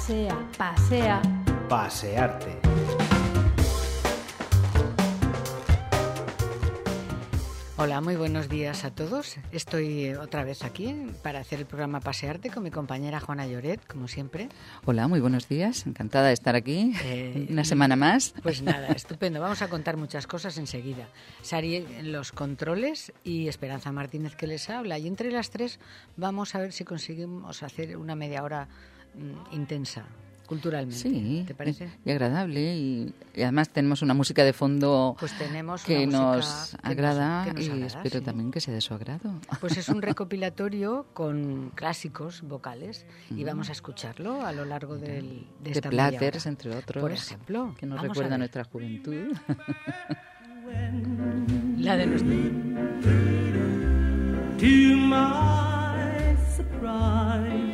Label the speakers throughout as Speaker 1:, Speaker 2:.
Speaker 1: Pasea, pasea.
Speaker 2: Pasearte.
Speaker 3: Hola, muy buenos días a todos. Estoy otra vez aquí para hacer el programa Pasearte con mi compañera Juana Lloret, como siempre.
Speaker 4: Hola, muy buenos días. Encantada de estar aquí una semana más.
Speaker 3: Pues nada, estupendo. Vamos a contar muchas cosas enseguida. Sari en los controles y Esperanza Martínez que les habla. Y entre las tres vamos a ver si conseguimos hacer una media hora intensa. Culturalmente,
Speaker 4: sí,
Speaker 3: ¿te parece?
Speaker 4: Y agradable y además tenemos una música de fondo
Speaker 3: pues tenemos
Speaker 4: que
Speaker 3: una
Speaker 4: nos agrada
Speaker 3: que nos
Speaker 4: y
Speaker 3: agrada,
Speaker 4: espero
Speaker 3: sí.
Speaker 4: también que sea de su agrado.
Speaker 3: Pues es un recopilatorio con clásicos vocales y vamos a escucharlo a lo largo de esta media hora.
Speaker 4: Platters, entre otros,
Speaker 3: por ejemplo,
Speaker 4: que nos
Speaker 3: vamos
Speaker 4: recuerda nuestra juventud.
Speaker 3: La de nuestra...
Speaker 5: To my surprise,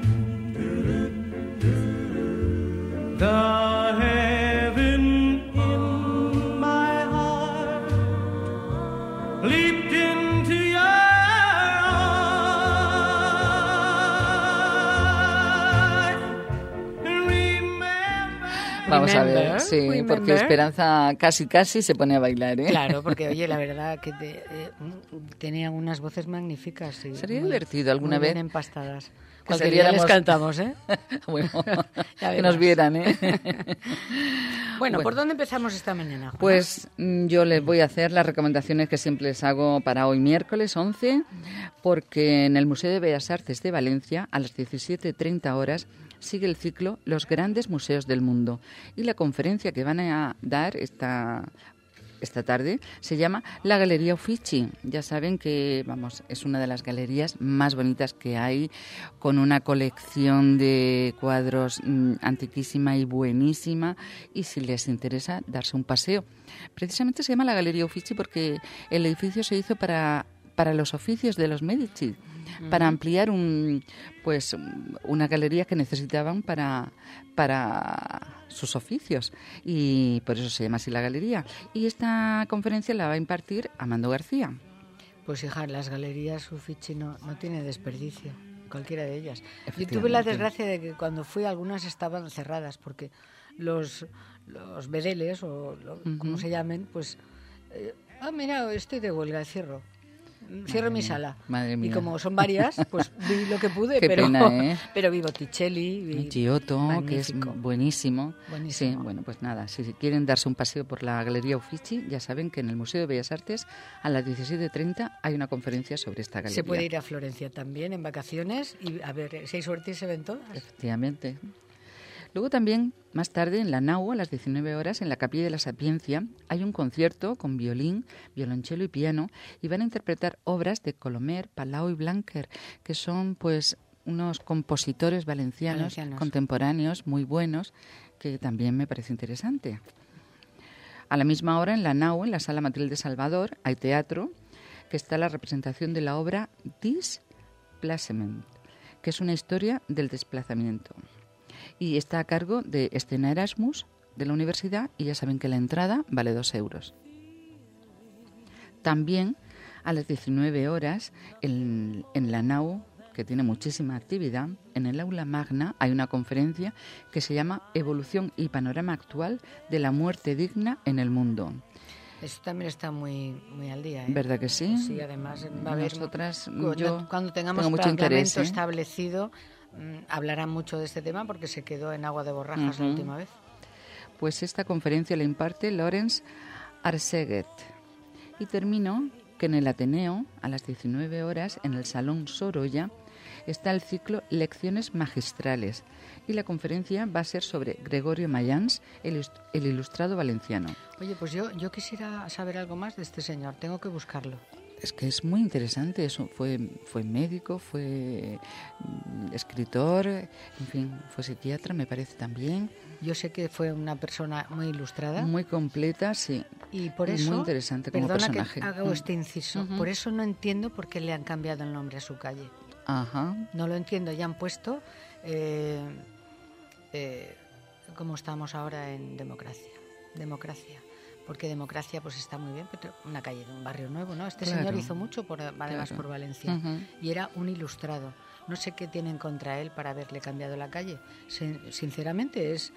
Speaker 5: the heaven in my heart leaped into your eyes.
Speaker 4: Vamos a ver,
Speaker 3: Remember,
Speaker 4: sí,
Speaker 3: remember.
Speaker 4: porque Esperanza casi se pone a bailar, ¿eh?
Speaker 3: Claro, porque oye, la verdad que tenía unas voces magníficas.
Speaker 4: Sería divertido alguna
Speaker 3: muy
Speaker 4: vez
Speaker 3: bien empastadas.
Speaker 4: que
Speaker 3: Cualquier día les
Speaker 4: saliéramos-
Speaker 3: cantamos, ¿eh?
Speaker 4: Bueno,
Speaker 3: Ya
Speaker 4: que nos
Speaker 3: verás.
Speaker 4: vieran, ¿eh?
Speaker 3: Bueno, ¿por dónde empezamos esta mañana, Juana?
Speaker 4: Pues yo les voy a hacer las recomendaciones que siempre les hago para hoy miércoles 11, porque en el Museo de Bellas Artes de Valencia, a las 17:30 horas, sigue el ciclo Los grandes museos del mundo. Y la conferencia que van a dar esta tarde se llama La Galería Uffizi. Ya saben que, vamos, es una de las galerías más bonitas que hay, con una colección de cuadros antiquísima y buenísima, y si les interesa darse un paseo. Precisamente se llama La Galería Uffizi porque el edificio se hizo para los oficios de los Medici, para ampliar una galería que necesitaban para sus oficios, y por eso se llama así la galería. Y esta conferencia la va a impartir Amando García.
Speaker 3: Pues hija, las galerías Uffizi no tiene desperdicio, cualquiera de ellas. Yo
Speaker 4: Efectivamente.
Speaker 3: tuve la desgracia de que cuando fui algunas estaban cerradas porque los bedeles o como se llamen, pues mira, estoy de huelga, cierro mi sala.
Speaker 4: Madre mía.
Speaker 3: Y como son varias, pues vi lo que pude,
Speaker 4: Qué
Speaker 3: pero
Speaker 4: pena, ¿eh?
Speaker 3: pero vi Botticelli, vi
Speaker 4: Giotto, que es
Speaker 3: magnífico.
Speaker 4: buenísimo.
Speaker 3: Buenísimo.
Speaker 4: Sí, bueno, pues nada, si quieren darse un paseo por la Galería Uffizi, ya saben que en el Museo de Bellas Artes a las 17:30 hay una conferencia sobre esta galería.
Speaker 3: Se puede ir a Florencia también en vacaciones y a ver si hay suerte y se ven todas.
Speaker 4: Efectivamente. Luego también, más tarde, en la Nau, a las 19 horas, en la Capilla de la Sapiencia, hay un concierto con violín, violonchelo y piano, y van a interpretar obras de Colomer, Palau y Blanquer, que son, pues, unos compositores valencianos contemporáneos muy buenos, que también me parece interesante. A la misma hora, en la Nau, en la Sala Matilde Salvador, hay teatro, que está la representación de la obra Displacement, que es una historia del desplazamiento. Y está a cargo de Escena Erasmus de la universidad, y ya saben que la entrada vale 2 euros. También a las 19 horas en la Nau, que tiene muchísima actividad, en el aula magna hay una conferencia que se llama Evolución y panorama actual de la muerte digna en el mundo.
Speaker 3: Eso también está muy al día, ¿eh?
Speaker 4: ¿Verdad que sí?
Speaker 3: Sí, además va a haber...
Speaker 4: Nosotras,
Speaker 3: cuando tengamos
Speaker 4: tengo mucho
Speaker 3: parlamento
Speaker 4: interés, ¿eh?
Speaker 3: establecido, hablarán mucho de este tema porque se quedó en agua de borrajas la última vez.
Speaker 4: Pues esta conferencia la imparte Laurence Arseguet. Y termino que en el Ateneo, a las 19 horas, en el Salón Sorolla, está el ciclo Lecciones Magistrales. Y la conferencia va a ser sobre Gregorio Mayans, el ilustrado valenciano.
Speaker 3: Oye, pues yo quisiera saber algo más de este señor. Tengo que buscarlo.
Speaker 4: Es que es muy interesante. Eso fue médico, fue escritor, en fin, fue psiquiatra, me parece también.
Speaker 3: Yo sé que fue una persona muy ilustrada.
Speaker 4: Muy completa, sí.
Speaker 3: Y por eso,
Speaker 4: muy interesante como personaje.
Speaker 3: Perdona que hago este inciso. Por eso no entiendo por qué le han cambiado el nombre a su calle.
Speaker 4: Ajá.
Speaker 3: No lo entiendo. Ya han puesto como estamos ahora en democracia. porque democracia pues está muy bien, pero una calle de un barrio nuevo, ¿no? Este
Speaker 4: Claro.
Speaker 3: señor hizo mucho además
Speaker 4: Claro.
Speaker 3: por Valencia y era un ilustrado. No sé qué tienen contra él para haberle cambiado la calle. Sinceramente es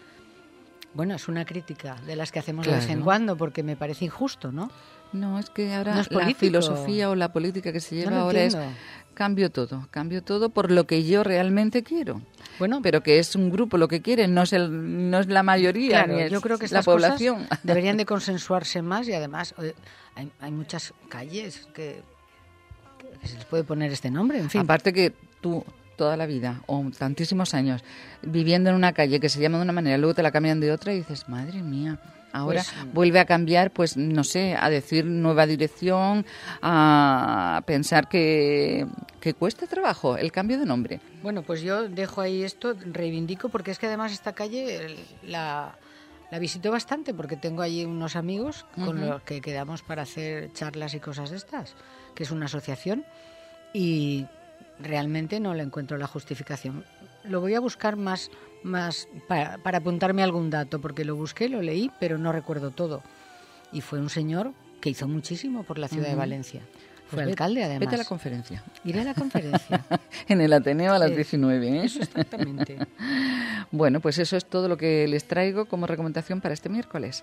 Speaker 3: una crítica de las que hacemos de vez en
Speaker 4: Claro.
Speaker 3: cuando, porque me parece injusto, ¿no?
Speaker 4: No, es que ahora
Speaker 3: No es
Speaker 4: la
Speaker 3: político.
Speaker 4: filosofía o la política que se lleva
Speaker 3: No lo
Speaker 4: ahora es
Speaker 3: entiendo.
Speaker 4: cambio todo por lo que yo realmente quiero.
Speaker 3: Bueno,
Speaker 4: Pero que es un grupo lo que quiere, no es la mayoría,
Speaker 3: claro,
Speaker 4: ni es
Speaker 3: yo creo que
Speaker 4: la
Speaker 3: estas
Speaker 4: población.
Speaker 3: cosas deberían de consensuarse más y además hay muchas calles que se les puede poner este nombre, en fin.
Speaker 4: Aparte que tú toda la vida o tantísimos años viviendo en una calle que se llama de una manera, luego te la cambian de otra y dices, madre mía, ahora
Speaker 3: Pues,
Speaker 4: vuelve a cambiar, pues no sé, a decir nueva dirección, a pensar que cuesta trabajo el cambio de nombre.
Speaker 3: Bueno, pues yo dejo ahí esto, reivindico, porque es que además esta calle la visito bastante, porque tengo allí unos amigos con los que quedamos para hacer charlas y cosas de estas, que es una asociación, y realmente no le encuentro la justificación. Lo voy a buscar más para apuntarme algún dato, porque lo busqué, lo leí, pero no recuerdo todo. Y fue un señor que hizo muchísimo por la ciudad de Valencia. Fue
Speaker 4: Pues
Speaker 3: alcalde, además.
Speaker 4: Vete a la conferencia.
Speaker 3: Iré a la conferencia.
Speaker 4: En el Ateneo a las
Speaker 3: Sí,
Speaker 4: 19, ¿eh?
Speaker 3: Eso exactamente.
Speaker 4: Bueno, pues eso es todo lo que les traigo como recomendación para este miércoles.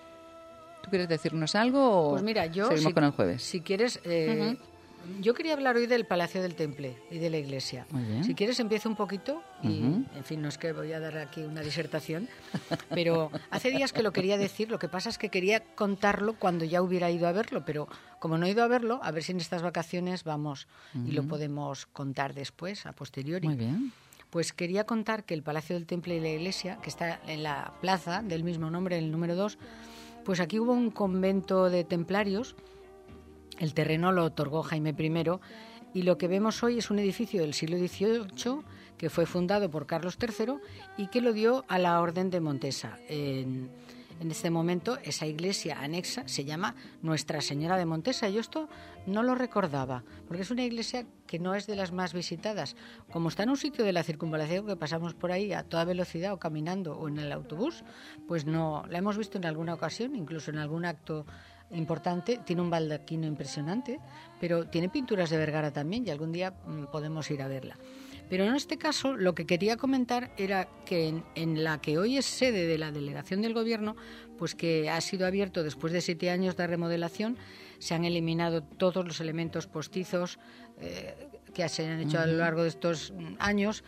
Speaker 4: ¿Tú quieres decirnos algo o
Speaker 3: Pues mira, yo
Speaker 4: seguimos con el jueves?
Speaker 3: Si quieres, yo quería hablar hoy del Palacio del Temple y de la Iglesia.
Speaker 4: Muy bien.
Speaker 3: Si quieres empiezo un poquito y, en fin, no es que voy a dar aquí una disertación, pero hace días que lo quería decir, lo que pasa es que quería contarlo cuando ya hubiera ido a verlo, pero como no he ido a verlo, a ver si en estas vacaciones vamos y lo podemos contar después, a posteriori.
Speaker 4: Muy bien.
Speaker 3: Pues quería contar que el Palacio del Temple y la Iglesia, que está en la plaza del mismo nombre, el número 2, pues aquí hubo un convento de templarios. El terreno lo otorgó Jaime I y lo que vemos hoy es un edificio del siglo XVIII que fue fundado por Carlos III y que lo dio a la Orden de Montesa. En este momento esa iglesia anexa se llama Nuestra Señora de Montesa. Yo esto no lo recordaba, porque es una iglesia que no es de las más visitadas. Como está en un sitio de la circunvalación que pasamos por ahí a toda velocidad o caminando o en el autobús, pues no la hemos visto en alguna ocasión, incluso en algún acto importante. Tiene un baldaquino impresionante, pero tiene pinturas de Vergara también y algún día podemos ir a verla. Pero en este caso lo que quería comentar era que en la que hoy es sede de la delegación del Gobierno, pues que ha sido abierto después de 7 años de remodelación, se han eliminado todos los elementos postizos que se han hecho a lo largo de estos años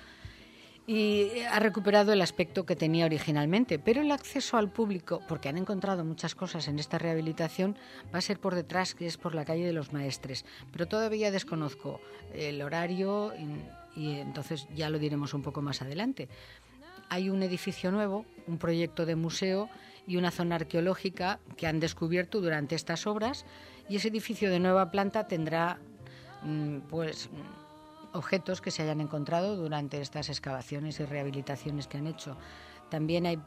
Speaker 3: y ha recuperado el aspecto que tenía originalmente. Pero el acceso al público, porque han encontrado muchas cosas en esta rehabilitación, va a ser por detrás, que es por la calle de los Maestres. Pero todavía desconozco el horario y entonces ya lo diremos un poco más adelante. Hay un edificio nuevo, un proyecto de museo y una zona arqueológica que han descubierto durante estas obras, y ese edificio de nueva planta tendrá objetos que se hayan encontrado durante estas excavaciones y rehabilitaciones que han hecho. También hay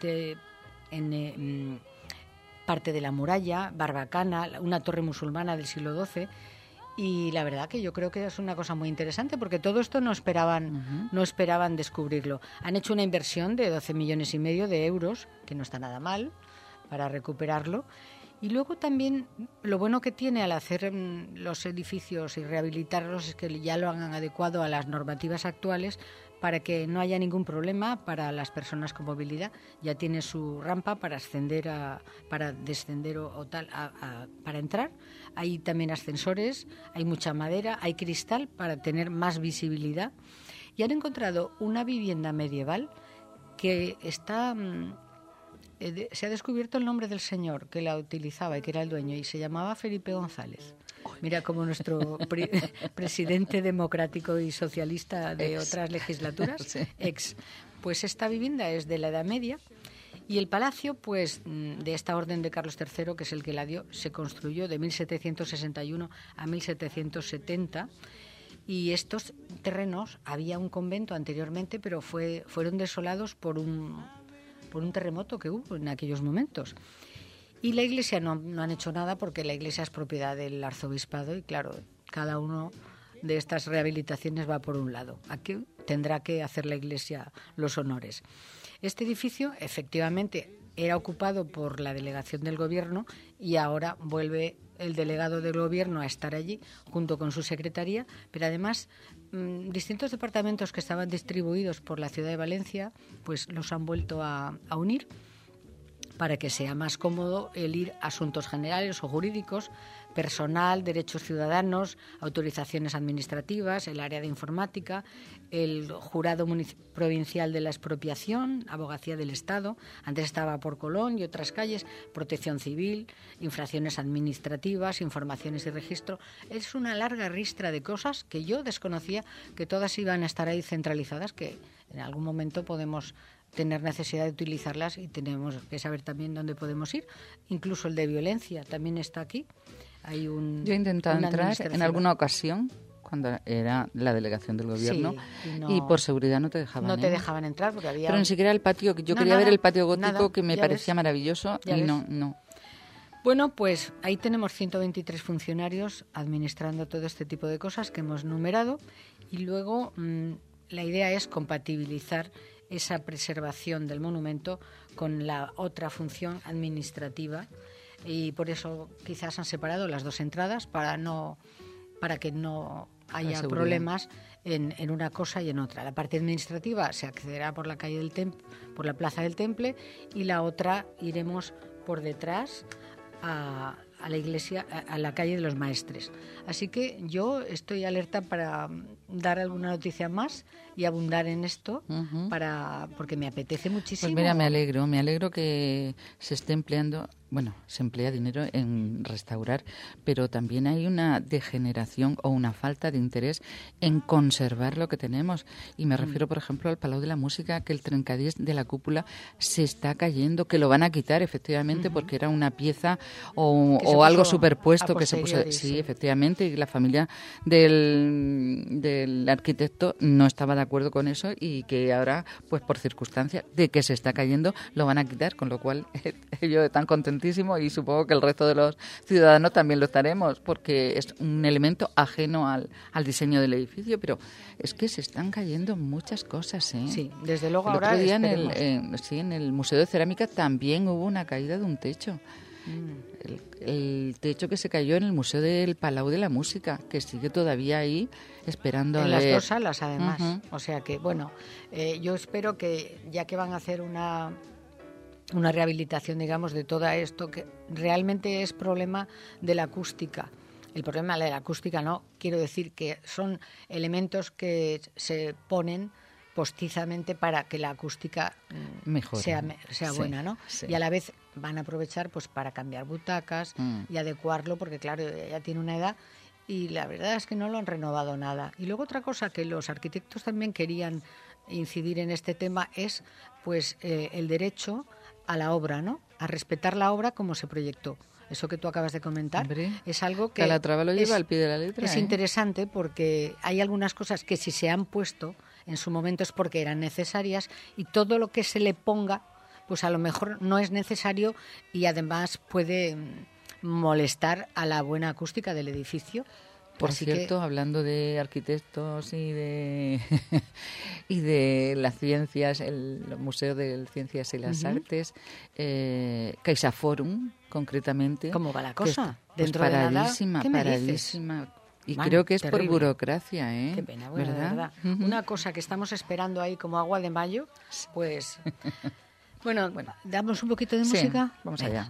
Speaker 3: parte de la muralla, barbacana, una torre musulmana del siglo XII. Y la verdad que yo creo que es una cosa muy interesante, porque todo esto no esperaban descubrirlo. Han hecho una inversión de 12,5 millones de euros, que no está nada mal, para recuperarlo. Y luego también lo bueno que tiene al hacer los edificios y rehabilitarlos es que ya lo han adecuado a las normativas actuales para que no haya ningún problema para las personas con movilidad. Ya tiene su rampa para ascender, para descender para entrar. Hay también ascensores, hay mucha madera, hay cristal para tener más visibilidad. Y han encontrado una vivienda medieval que está... se ha descubierto el nombre del señor que la utilizaba y que era el dueño, y se llamaba Felipe González. Mira, como nuestro presidente democrático y socialista de otras legislaturas,
Speaker 4: sí.
Speaker 3: Pues esta vivienda es de la Edad Media, y el palacio, pues de esta orden de Carlos III, que es el que la dio, se construyó de 1761 a 1770. Y estos terrenos, había un convento anteriormente, pero fueron desolados por un terremoto que hubo en aquellos momentos. Y la iglesia no han hecho nada, porque la iglesia es propiedad del arzobispado y, claro, cada uno de estas rehabilitaciones va por un lado. Aquí tendrá que hacer la iglesia los honores. Este edificio, efectivamente, era ocupado por la delegación del gobierno y ahora vuelve el delegado del gobierno a estar allí junto con su secretaría, pero además distintos departamentos que estaban distribuidos por la ciudad de Valencia pues los han vuelto a unir para que sea más cómodo el ir a asuntos generales o jurídicos, personal, derechos ciudadanos, autorizaciones administrativas, el área de informática, el jurado provincial de la expropiación, abogacía del Estado, antes estaba por Colón y otras calles, protección civil, infracciones administrativas, informaciones y registro. Es una larga ristra de cosas que yo desconocía que todas iban a estar ahí centralizadas, que en algún momento podemos tener necesidad de utilizarlas y tenemos que saber también dónde podemos ir. Incluso el de violencia también está aquí. Hay
Speaker 4: Yo he intentado entrar en alguna ocasión cuando era la delegación del gobierno y por seguridad no te dejaban.
Speaker 3: No te dejaban entrar porque había...
Speaker 4: Pero ni siquiera el patio, yo quería ver el patio gótico que me parecía
Speaker 3: ves.
Speaker 4: Maravilloso y no.
Speaker 3: Bueno, pues ahí tenemos 123 funcionarios administrando todo este tipo de cosas que hemos numerado y luego la idea es compatibilizar esa preservación del monumento con la otra función administrativa y por eso quizás han separado las dos entradas para que no haya problemas en una cosa y en otra. La parte administrativa se accederá por la calle del por la Plaza del Temple y la otra iremos por detrás a la iglesia, a la calle de los Maestres. Así que yo estoy alerta para dar alguna noticia más y abundar en esto porque me apetece muchísimo.
Speaker 4: Pues mira, me alegro que se esté empleando, se emplea dinero en restaurar, pero también hay una degeneración o una falta de interés en conservar lo que tenemos. Y me refiero, por ejemplo, al Palau de la Música, que el trencadís de la cúpula se está cayendo, que lo van a quitar efectivamente porque era una pieza o algo superpuesto que se puso. Sí, efectivamente, y la familia del arquitecto no estaba de acuerdo con eso y que ahora, pues por circunstancias de que se está cayendo, lo van a quitar, con lo cual ellos están contentísimos y supongo que el resto de los ciudadanos también lo estaremos, porque es un elemento ajeno al diseño del edificio, pero es que se están cayendo muchas cosas, ¿eh?
Speaker 3: Sí, desde luego
Speaker 4: el
Speaker 3: ahora
Speaker 4: otro día en el Museo de Cerámica también hubo una caída de un techo. El techo que se cayó en el Museo del Palau de la Música, que sigue todavía ahí esperando
Speaker 3: en las dos salas además. O sea que yo espero que ya que van a hacer una rehabilitación, digamos, de todo esto, que realmente es problema de la acústica. El problema de la acústica no, quiero decir que son elementos que se ponen postizamente para que la acústica sea buena, ¿no? Sí. Y a la vez van a aprovechar pues para cambiar butacas y adecuarlo, porque claro, ya tiene una edad y la verdad es que no lo han renovado nada. Y luego otra cosa que los arquitectos también querían incidir en este tema es pues el derecho a la obra, ¿no? A respetar la obra como se proyectó. Eso que tú acabas de comentar es algo que
Speaker 4: Calatrava lo lleva al pie de la letra.
Speaker 3: Es interesante porque hay algunas cosas que si se han puesto en su momento es porque eran necesarias y todo lo que se le ponga pues a lo mejor no es necesario y además puede molestar a la buena acústica del edificio.
Speaker 4: Por cierto, hablando de arquitectos y de y de las ciencias, el Museo de Ciencias y las Artes, CaixaForum, concretamente.
Speaker 3: ¿Cómo va la cosa?
Speaker 4: Dentro de nada, ¿qué me dices? Y creo que es
Speaker 3: terrible.
Speaker 4: Por burocracia, ¿eh?
Speaker 3: Qué pena, bueno, ¿verdad? Una cosa que estamos esperando ahí como agua de mayo, pues... bueno, ¿damos un poquito de música?
Speaker 4: Vamos allá.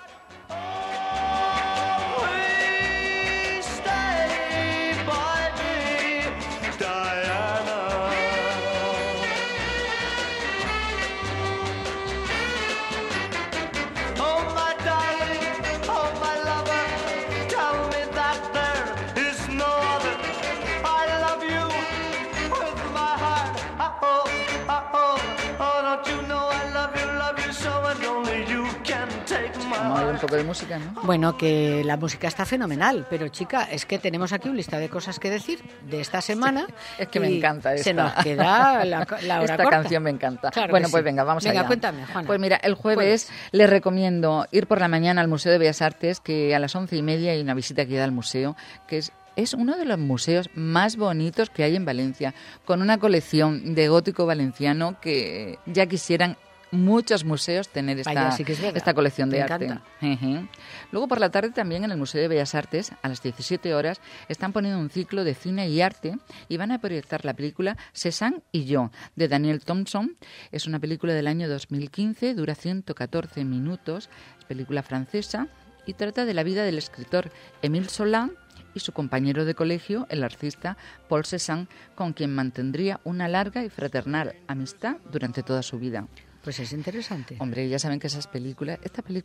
Speaker 4: Un poco de música, ¿no?
Speaker 3: Bueno, que la música está fenomenal, pero chica, es que tenemos aquí un listado de cosas que decir de esta semana.
Speaker 4: Es que me encanta esta.
Speaker 3: Se nos queda la hora
Speaker 4: esta
Speaker 3: corta.
Speaker 4: Canción me encanta.
Speaker 3: Claro
Speaker 4: bueno, pues
Speaker 3: sí.
Speaker 4: venga, vamos allá.
Speaker 3: Venga, cuéntame, Juana.
Speaker 4: Pues mira, el jueves les recomiendo ir por la mañana al Museo de Bellas Artes, que a las 11:30 hay una visita guiada al museo, que es uno de los museos más bonitos que hay en Valencia, con una colección de gótico valenciano que ya quisieran muchos museos tener
Speaker 3: Vaya, sí que es verdad.
Speaker 4: esta colección de
Speaker 3: Me
Speaker 4: arte.
Speaker 3: encanta.
Speaker 4: Ujú. Luego por la tarde también en el Museo de Bellas Artes, a las 17 horas, están poniendo un ciclo de cine y arte y van a proyectar la película Cézanne y yo, de Daniel Thompson. Es una película del año 2015, dura 114 minutos, es película francesa y trata de la vida del escritor Émile Zola y su compañero de colegio, el artista Paul Cézanne, con quien mantendría una larga y fraternal amistad durante toda su vida.
Speaker 3: Pues es interesante.
Speaker 4: Hombre, ya saben que estas películas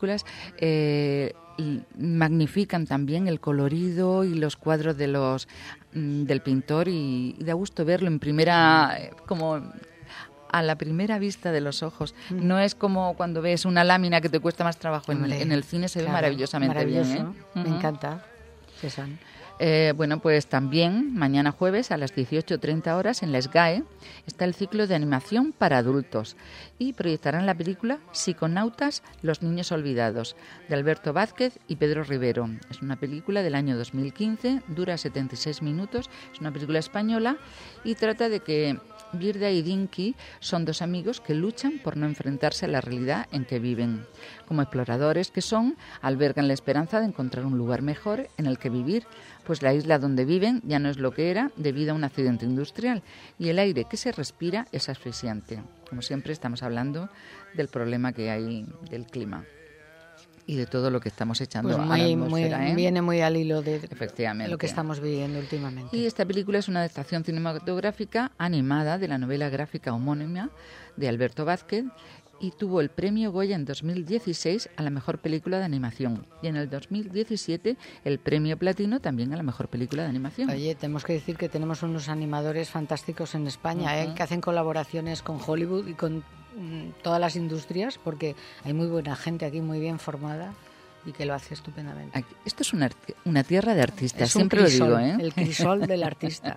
Speaker 4: magnifican también el colorido y los cuadros de del pintor y da gusto verlo en primera, como a la primera vista de los ojos. No es como cuando ves una lámina que te cuesta más trabajo.
Speaker 3: Hombre,
Speaker 4: En el cine se ve
Speaker 3: claro,
Speaker 4: maravillosamente
Speaker 3: maravilloso.
Speaker 4: bien.
Speaker 3: Me
Speaker 4: Ujú.
Speaker 3: encanta. Cézanne.
Speaker 4: Bueno, pues también mañana jueves a las 18:30 horas en la SGAE está el ciclo de animación para adultos y proyectarán la película Psiconautas, los niños olvidados, de Alberto Vázquez y Pedro Rivero. Es una película del año 2015, dura 76 minutos, es una película española y trata de que Birda y Dinky son dos amigos que luchan por no enfrentarse a la realidad en que viven. Como exploradores que son, albergan la esperanza de encontrar un lugar mejor en el que vivir, pues la isla donde viven ya no es lo que era debido a un accidente industrial y el aire que se respira es asfixiante. Como siempre estamos hablando del problema que hay del clima y de todo lo que estamos echando
Speaker 3: Pues
Speaker 4: a la
Speaker 3: muy,
Speaker 4: atmósfera, ¿eh?
Speaker 3: viene muy al hilo de
Speaker 4: Efectivamente.
Speaker 3: lo que estamos viviendo últimamente.
Speaker 4: Y esta película es una adaptación cinematográfica animada de la novela gráfica homónima de Alberto Vázquez y tuvo el premio Goya en 2016 a la mejor película de animación y en el 2017 el premio Platino también a la mejor película de animación.
Speaker 3: Oye, tenemos que decir que tenemos unos animadores fantásticos en España, que hacen colaboraciones con Hollywood y con todas las industrias, porque hay muy buena gente aquí, muy bien formada y que lo hace estupendamente.
Speaker 4: Aquí- esto es una tierra de artistas,
Speaker 3: Es un
Speaker 4: siempre
Speaker 3: crisol,
Speaker 4: lo digo, ¿eh?
Speaker 3: el crisol del artista.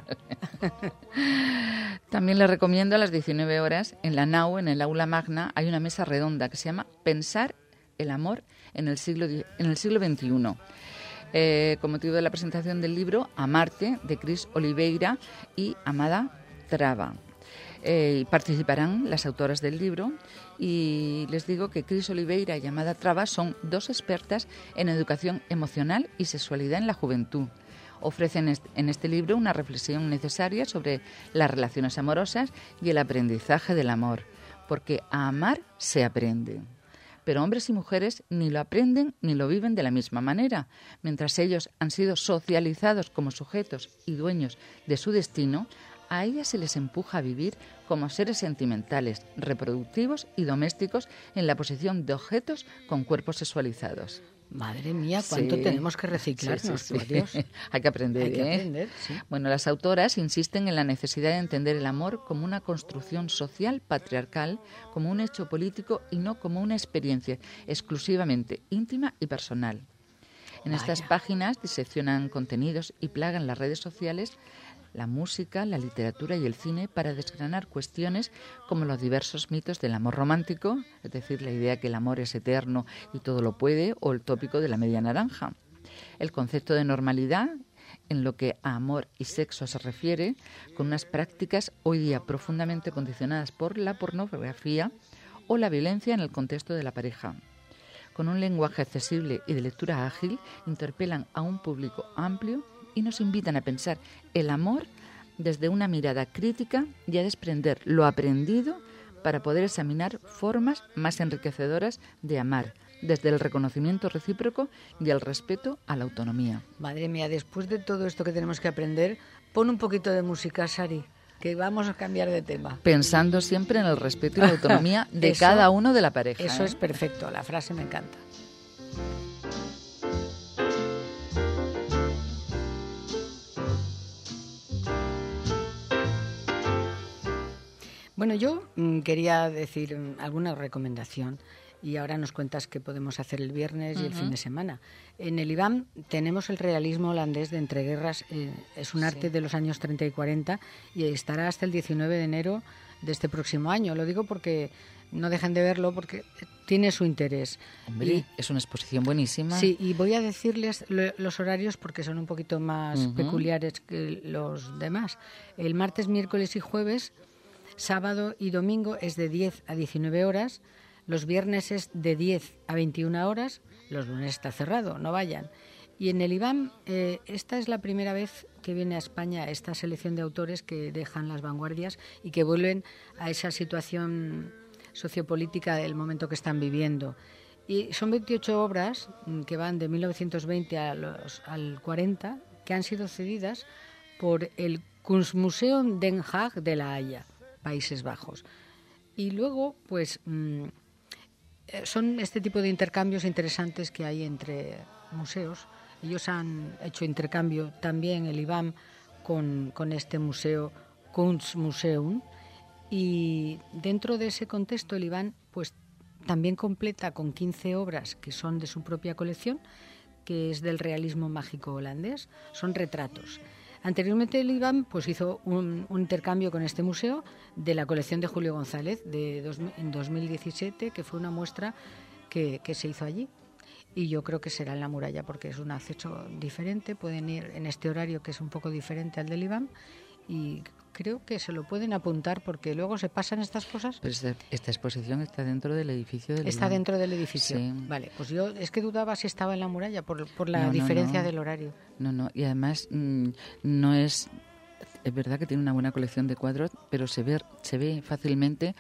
Speaker 4: También les recomiendo a las 19 horas en la NAU, en el aula magna, hay una mesa redonda que se llama Pensar el amor en el siglo XXI. Con motivo de la presentación del libro Amarte, de Cris Oliveira y Amada Traba. Participarán las autoras del libro y les digo que Cris Oliveira y Amada Traba son dos expertas en educación emocional y sexualidad en la juventud. Ofrecen en este libro una reflexión necesaria sobre las relaciones amorosas y el aprendizaje del amor, porque a amar se aprende. Pero hombres y mujeres ni lo aprenden ni lo viven de la misma manera. Mientras ellos han sido socializados como sujetos y dueños de su destino, a ellas se les empuja a vivir como seres sentimentales, reproductivos y domésticos en la posición de objetos con cuerpos sexualizados.
Speaker 3: Madre mía, cuánto
Speaker 4: Sí.
Speaker 3: tenemos que reciclarnos,
Speaker 4: Sí.
Speaker 3: por Dios.
Speaker 4: Hay que aprender,
Speaker 3: Hay que
Speaker 4: ¿eh?
Speaker 3: aprender, sí.
Speaker 4: Bueno, las autoras insisten en la necesidad de entender el amor como una construcción social patriarcal, como un hecho político y no como una experiencia exclusivamente íntima y personal. En estas
Speaker 3: Vaya.
Speaker 4: páginas diseccionan contenidos y plagan las redes sociales, la música, la literatura y el cine para desgranar cuestiones como los diversos mitos del amor romántico, es decir, la idea que el amor es eterno y todo lo puede, o el tópico de la media naranja. El concepto de normalidad en lo que a amor y sexo se refiere, con unas prácticas hoy día profundamente condicionadas por la pornografía o la violencia en el contexto de la pareja. Con un lenguaje accesible y de lectura ágil, interpelan a un público amplio y nos invitan a pensar el amor desde una mirada crítica y a desprender lo aprendido para poder examinar formas más enriquecedoras de amar, desde el reconocimiento recíproco y el respeto a la autonomía.
Speaker 3: Madre mía, después de todo esto que tenemos que aprender, pon un poquito de música, Sari, que vamos a cambiar de tema.
Speaker 4: Pensando siempre en el respeto y la autonomía de
Speaker 3: Eso-
Speaker 4: cada uno de la pareja.
Speaker 3: Eso
Speaker 4: ¿eh?
Speaker 3: es perfecto, la frase me encanta. Bueno, yo quería decir alguna recomendación y ahora nos cuentas qué podemos hacer el viernes y el fin de semana. En el IBAM tenemos el realismo holandés de entreguerras, es un arte de los años 30 y 40 y estará hasta el 19 de enero de este próximo año. Lo digo porque no dejen de verlo porque tiene su interés.
Speaker 4: Hombre, es una exposición buenísima.
Speaker 3: Sí, y voy a decirles los horarios porque son un poquito más peculiares que los demás. El martes, miércoles y jueves, sábado y domingo es de 10 a 19 horas. Los viernes es de 10 a 21 horas, los lunes está cerrado, no vayan. Y en el IBAM, esta es la primera vez que viene a España esta selección de autores que dejan las vanguardias y que vuelven a esa situación sociopolítica del momento que están viviendo. Y son 28 obras que van de 1920 al 40, que han sido cedidas por el Kunstmuseum Den Haag de La Haya, Países Bajos. Y luego, pues, son este tipo de intercambios interesantes que hay entre museos. Ellos han hecho intercambio también, el IBAM, con este museo, Kunstmuseum, y dentro de ese contexto el IBAM pues, también completa con 15 obras que son de su propia colección, que es del realismo mágico holandés, son retratos. Anteriormente el IBAM pues, hizo un intercambio con este museo de la colección de Julio González en 2017, que fue una muestra que se hizo allí. Y yo creo que será en la Muralla porque es un acceso diferente, pueden ir en este horario que es un poco diferente al del IBAM y creo que se lo pueden apuntar porque luego se pasan estas cosas.
Speaker 4: Pero esta exposición está dentro del edificio del
Speaker 3: Está
Speaker 4: IBAM.
Speaker 3: dentro del edificio.
Speaker 4: Sí.
Speaker 3: Vale, pues yo es que dudaba si estaba en la Muralla por la diferencia del horario.
Speaker 4: No, y además no es... Es verdad que tiene una buena colección de cuadros, pero se ve fácilmente.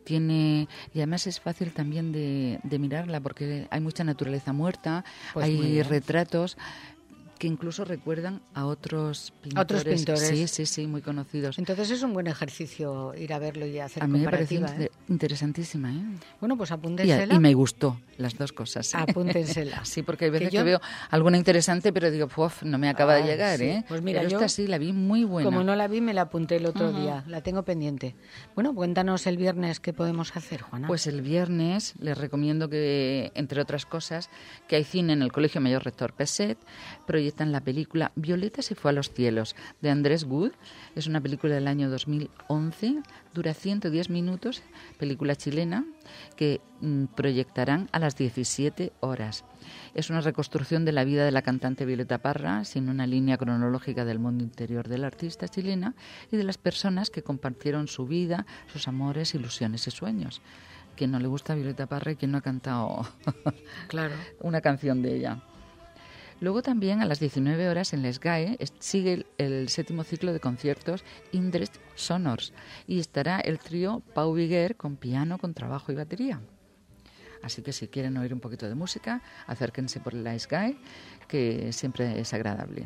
Speaker 4: Y además es fácil también de mirarla porque hay mucha naturaleza muerta,
Speaker 3: Pues
Speaker 4: hay retratos que incluso recuerdan a otros pintores.
Speaker 3: Otros pintores.
Speaker 4: Sí, muy conocidos.
Speaker 3: Entonces es un buen ejercicio ir a verlo y hacer
Speaker 4: A mí me pareció
Speaker 3: comparativa.
Speaker 4: interesantísima, ¿eh?
Speaker 3: Bueno, pues apúntensela.
Speaker 4: Y me gustó las dos cosas.
Speaker 3: Apúntensela.
Speaker 4: Sí, porque hay veces
Speaker 3: Que yo-
Speaker 4: que veo alguna interesante, pero digo, no me acaba de llegar,
Speaker 3: sí.
Speaker 4: ¿eh?
Speaker 3: Pues mira,
Speaker 4: pero
Speaker 3: yo,
Speaker 4: esta sí, la vi muy buena.
Speaker 3: Como no la vi, me la apunté el otro día. La tengo pendiente. Bueno, cuéntanos el viernes qué podemos hacer, Juana.
Speaker 4: Pues el viernes les recomiendo que, entre otras cosas, que hay cine en el Colegio Mayor Rector Peset, proyectan la película Violeta se fue a los cielos, de Andrés Wood. Es una película del año 2011, dura 110 minutos, película chilena, que proyectarán a las 17 horas. Es una reconstrucción de la vida de la cantante Violeta Parra, sin una línea cronológica del mundo interior de la artista chilena y de las personas que compartieron su vida, sus amores, ilusiones y sueños. ¿Quién no le gusta a Violeta Parra y quién no ha cantado
Speaker 3: Claro.
Speaker 4: una canción de ella? Luego también a las 19 horas en Les GAE sigue el 7º ciclo de conciertos Indres Sonors y estará el trío Pau Viguer con piano, contrabajo y batería. Así que si quieren oír un poquito de música, acérquense por la Les GAE, que siempre es agradable.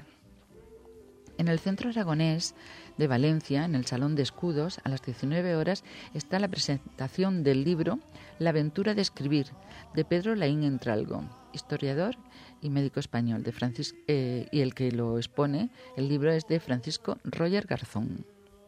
Speaker 4: En el Centro Aragonés de Valencia, en el Salón de Escudos, a las 19 horas, está la presentación del libro La aventura de escribir, de Pedro Laín Entralgo, historiador y médico español, y el que lo expone, el libro es de Francisco Roger Garzón.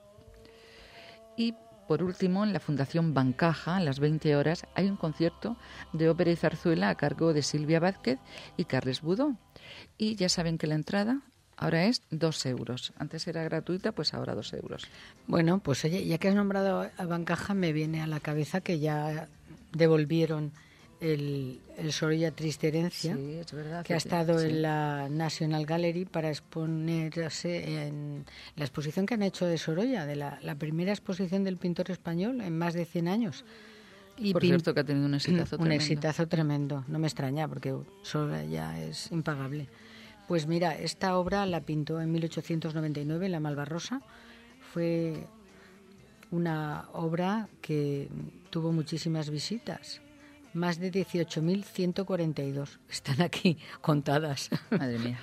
Speaker 4: Y por último, en la Fundación Bancaja, a las 20 horas, hay un concierto de ópera y zarzuela a cargo de Silvia Vázquez y Carles Budó. Y ya saben que la entrada ahora es 2 euros. Antes era gratuita, pues ahora 2 euros.
Speaker 3: Bueno, pues oye, ya que has nombrado a Bancaja, me viene a la cabeza que ya devolvieron el Sorolla Triste Herencia,
Speaker 4: Sí, es verdad.
Speaker 3: que ha estado
Speaker 4: sí.
Speaker 3: en la National Gallery para exponerse en la exposición que han hecho de Sorolla, de la primera exposición del pintor español en más de 100 años. Y
Speaker 4: Por cierto, que ha tenido un exitazo tremendo.
Speaker 3: Un exitazo tremendo, no me extraña porque Sorolla es impagable. Pues mira, esta obra la pintó en 1899 en la Malvarrosa. Fue una obra que tuvo muchísimas visitas. Más de 18.142 están aquí contadas.
Speaker 4: Madre mía.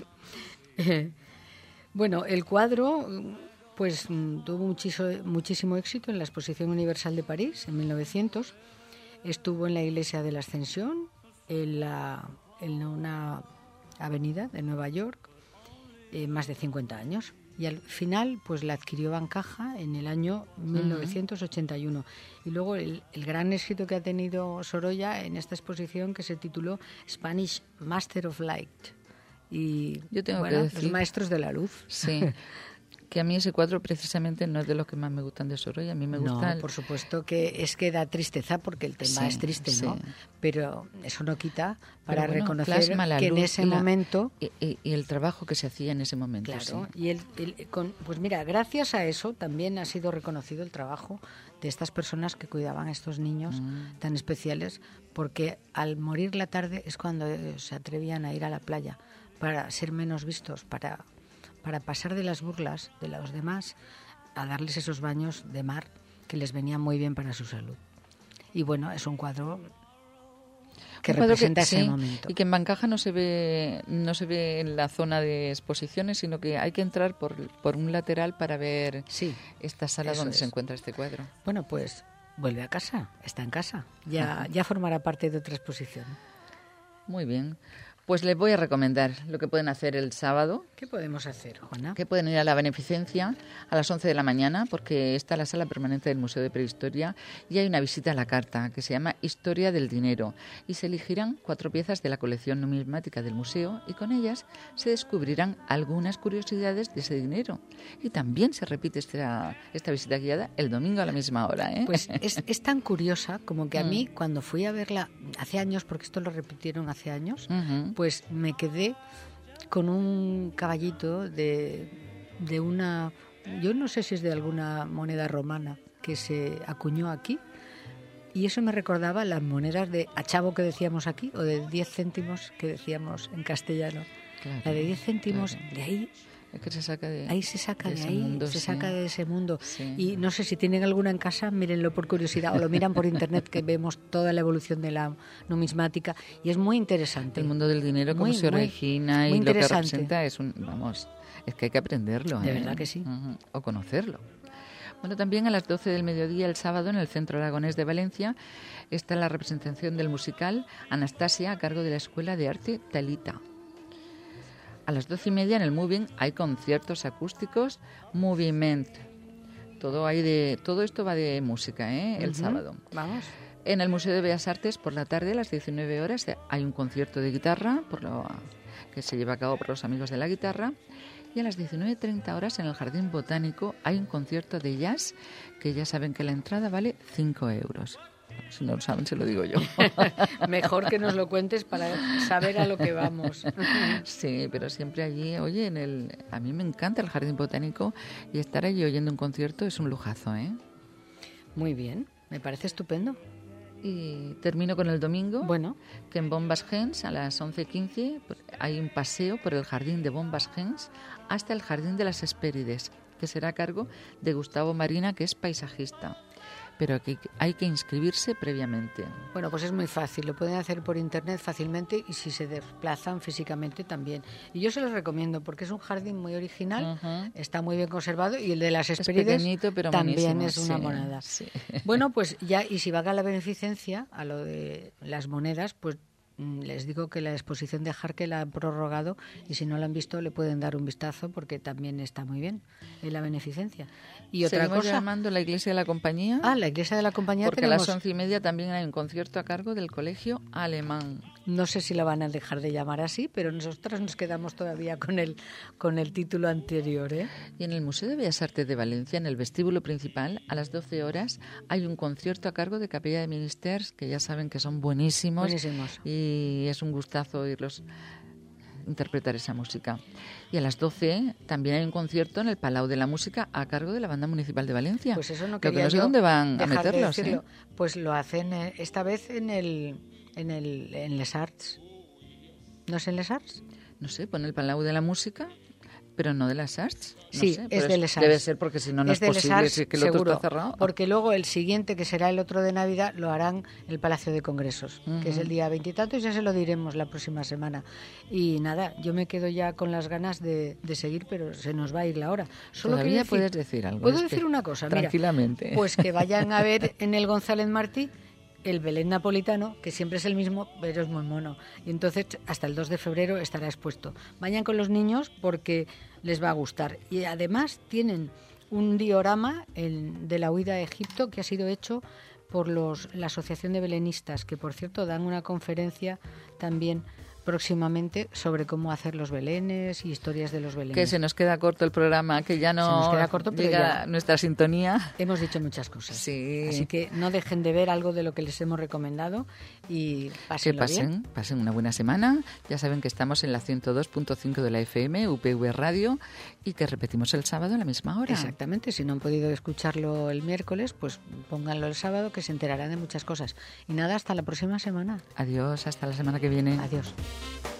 Speaker 3: Bueno, el cuadro pues tuvo muchísimo éxito en la Exposición Universal de París en 1900. Estuvo en la Iglesia de la Ascensión, en una avenida de Nueva York, más de 50 años. Y al final pues la adquirió Bancaja en el año 1981. Y luego el gran éxito que ha tenido Sorolla en esta exposición, que se tituló Spanish Master of Light. Y
Speaker 4: Yo tengo
Speaker 3: bueno,
Speaker 4: que decir,
Speaker 3: los maestros de la luz.
Speaker 4: Sí, Que a mí ese cuadro precisamente no es de los que más me gustan de Sorolla. A mí me gusta...
Speaker 3: No, por supuesto que es que da tristeza porque el tema es triste, ¿no?
Speaker 4: Sí.
Speaker 3: Pero eso no quita para
Speaker 4: Pero bueno,
Speaker 3: reconocer
Speaker 4: plasma la
Speaker 3: que en
Speaker 4: luz
Speaker 3: ese
Speaker 4: y la-
Speaker 3: momento...
Speaker 4: Y el trabajo que se hacía en ese momento.
Speaker 3: Claro,
Speaker 4: Sí.
Speaker 3: y pues mira, gracias a eso también ha sido reconocido el trabajo de estas personas que cuidaban a estos niños tan especiales, porque al morir la tarde es cuando se atrevían a ir a la playa para ser menos vistos, para pasar de las burlas de los demás a darles esos baños de mar que les venían muy bien para su salud. Y bueno, es un cuadro que
Speaker 4: Un cuadro
Speaker 3: representa ese
Speaker 4: sí,
Speaker 3: momento.
Speaker 4: y que en Bancaja no se ve en la zona de exposiciones, sino que hay que entrar por un lateral para ver
Speaker 3: Sí,
Speaker 4: esta sala
Speaker 3: eso
Speaker 4: donde se
Speaker 3: es.
Speaker 4: encuentra este cuadro.
Speaker 3: Bueno, pues vuelve a casa, está en casa. Ya formará parte de otra exposición.
Speaker 4: Muy bien. Pues les voy a recomendar lo que pueden hacer el sábado,
Speaker 3: ¿Qué podemos hacer, Juana?
Speaker 4: que pueden ir a la beneficencia a las 11 de la mañana, porque está la sala permanente del Museo de Prehistoria y hay una visita a la carta que se llama Historia del Dinero, y se elegirán 4 piezas de la colección numismática del museo y con ellas se descubrirán algunas curiosidades de ese dinero. Y también se repite esta visita guiada el domingo a la misma hora, ¿eh?
Speaker 3: Pues es tan curiosa como que a mí, cuando fui a verla hace años, porque esto lo repitieron hace años,
Speaker 4: Ujú.
Speaker 3: pues me quedé con un caballito de una... Yo no sé si es de alguna moneda romana que se acuñó aquí, y eso me recordaba las monedas de achavo que decíamos aquí, o de 10 céntimos que decíamos en castellano.
Speaker 4: Claro,
Speaker 3: La de 10 céntimos,
Speaker 4: claro.
Speaker 3: de ahí...
Speaker 4: Es que se saca de...
Speaker 3: Ahí se saca de
Speaker 4: ese
Speaker 3: ahí,
Speaker 4: mundo,
Speaker 3: se
Speaker 4: sí.
Speaker 3: saca de ese mundo.
Speaker 4: Sí.
Speaker 3: Y no sé si tienen alguna en casa, mírenlo por curiosidad o lo miran por internet, que vemos toda la evolución de la numismática y es muy interesante.
Speaker 4: El mundo del dinero, cómo
Speaker 3: Muy,
Speaker 4: se
Speaker 3: muy-
Speaker 4: origina
Speaker 3: muy
Speaker 4: y lo que
Speaker 3: interesante.
Speaker 4: representa es es que hay que aprenderlo.
Speaker 3: De
Speaker 4: ¿eh?
Speaker 3: verdad que sí.
Speaker 4: Ujú. O conocerlo. Bueno, también a las 12 del mediodía el sábado en el Centro Aragonés de Valencia está la representación del musical Anastasia a cargo de la Escuela de Arte Talita. A las 12:30 en el Moving hay conciertos acústicos Moviment. Todo esto va de música, ¿eh? El
Speaker 3: Ujú.
Speaker 4: sábado.
Speaker 3: Vamos.
Speaker 4: En el Museo de Bellas Artes por la tarde a las 19 horas hay un concierto de guitarra que se lleva a cabo por los amigos de la guitarra, y a las 19:30 horas en el Jardín Botánico hay un concierto de jazz que ya saben que la entrada vale 5 euros. Si no lo saben, se lo digo yo.
Speaker 3: Mejor que nos lo cuentes para saber a lo que vamos.
Speaker 4: Sí, pero siempre allí, oye, a mí me encanta el Jardín Botánico y estar allí oyendo un concierto es un lujazo, ¿eh?
Speaker 3: Muy bien, me parece estupendo.
Speaker 4: Y termino con el domingo,
Speaker 3: Bueno,
Speaker 4: que en Bombas Gens a las 11:15 hay un paseo por el jardín de Bombas Gens hasta el Jardín de las Hespérides, que será a cargo de Gustavo Marina, que es paisajista. Pero aquí hay que inscribirse previamente.
Speaker 3: bueno, pues es muy fácil, lo pueden hacer por internet fácilmente y si se desplazan físicamente también. Y yo se los recomiendo porque es un jardín muy original,
Speaker 4: Ujú.
Speaker 3: está muy bien conservado y el de las
Speaker 4: Es
Speaker 3: Hespérides
Speaker 4: pequeñito, pero
Speaker 3: también
Speaker 4: buenísimo,
Speaker 3: es una
Speaker 4: sí,
Speaker 3: monada.
Speaker 4: sí.
Speaker 3: Bueno, pues ya, y si van a la beneficencia, a lo de las monedas, pues les digo que la exposición de Jarque la han prorrogado y si no la han visto le pueden dar un vistazo porque también está muy bien en la beneficencia. Y otra
Speaker 4: Seguimos
Speaker 3: cosa...
Speaker 4: llamando la Iglesia de la Compañía.
Speaker 3: Ah, la iglesia de la compañía
Speaker 4: Porque
Speaker 3: tenemos...
Speaker 4: a las 11:30 también hay un concierto a cargo del Colegio Alemán.
Speaker 3: No sé si la van a dejar de llamar así, pero nosotras nos quedamos todavía con el título anterior, ¿eh?
Speaker 4: Y en el Museo de Bellas Artes de Valencia, en el vestíbulo principal, a las 12 horas, hay un concierto a cargo de Capella de Ministers, que ya saben que son buenísimos.
Speaker 3: Buenísimos.
Speaker 4: Y es un gustazo oírlos interpretar esa música. Y a las 12 también hay un concierto en el Palau de la Música a cargo de la Banda Municipal de Valencia.
Speaker 3: Pues eso no
Speaker 4: Lo que
Speaker 3: quería
Speaker 4: no sé
Speaker 3: yo
Speaker 4: dónde van a
Speaker 3: dejar de
Speaker 4: meterlos.
Speaker 3: decirlo. Pues lo hacen esta vez en Les Arts. ¿No es en Les Arts?
Speaker 4: No sé, pone el Palau de la Música, pero no de las Arts. No
Speaker 3: Sí,
Speaker 4: sé,
Speaker 3: es
Speaker 4: pero
Speaker 3: de Les Arts.
Speaker 4: Debe ser porque si no, no es
Speaker 3: de Les
Speaker 4: posible,
Speaker 3: Arts,
Speaker 4: si es que el otro
Speaker 3: seguro,
Speaker 4: está cerrado.
Speaker 3: porque luego el siguiente, que será el otro de Navidad, lo harán en el Palacio de Congresos, que es el día 20 y tantos, ya se lo diremos la próxima semana. Y nada, yo me quedo ya con las ganas de seguir, pero se nos va a ir la hora. Solo
Speaker 4: Todavía
Speaker 3: quería
Speaker 4: puedes decir algo.
Speaker 3: ¿Puedo
Speaker 4: es
Speaker 3: decir
Speaker 4: que-
Speaker 3: una cosa? Mira,
Speaker 4: Tranquilamente.
Speaker 3: pues que vayan a ver en el González Martí el Belén napolitano, que siempre es el mismo, pero es muy mono. Y entonces hasta el 2 de febrero estará expuesto. Vayan con los niños porque les va a gustar. Y además tienen un diorama de la huida a Egipto que ha sido hecho por la Asociación de Belenistas, que por cierto dan una conferencia también próximamente sobre cómo hacer los belenes y historias de los belenes.
Speaker 4: Que se nos queda corto el programa, que ya no
Speaker 3: Se nos queda corto, pero
Speaker 4: llega
Speaker 3: ya
Speaker 4: nuestra sintonía.
Speaker 3: hemos dicho muchas cosas.
Speaker 4: Sí.
Speaker 3: Así que no dejen de ver algo de lo que les hemos recomendado y
Speaker 4: Que
Speaker 3: pásenlo bien.
Speaker 4: pasen una buena semana. Ya saben que estamos en la 102.5 de la FM, UPV Radio, y que repetimos el sábado a la misma hora.
Speaker 3: Exactamente, si no han podido escucharlo el miércoles, pues pónganlo el sábado, que se enterarán de muchas cosas. Y nada, hasta la próxima semana.
Speaker 4: Adiós, hasta la semana que viene.
Speaker 3: Adiós.